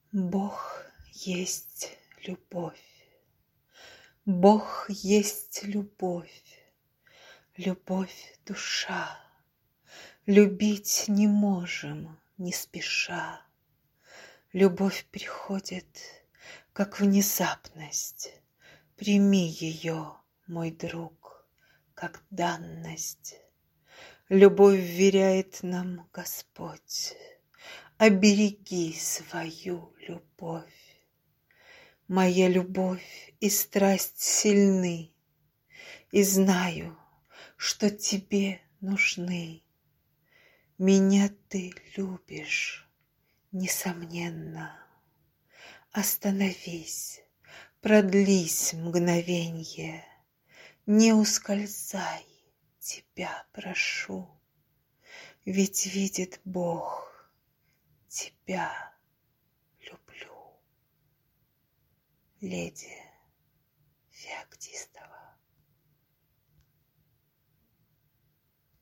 Бог есть любовь. Бог есть любовь. Любовь — душа. Любить не можем, не спеша. Любовь приходит, как внезапность. Прими ее, мой друг, как данность. Любовь вверяет нам Господь. Обереги свою любовь. Моя любовь и страсть сильны, и знаю, что тебе нужны. Меня ты любишь, несомненно. Остановись, продлись мгновенье, не ускользай, тебя прошу. Ведь видит Бог, тебя люблю. Леди Феоктистова.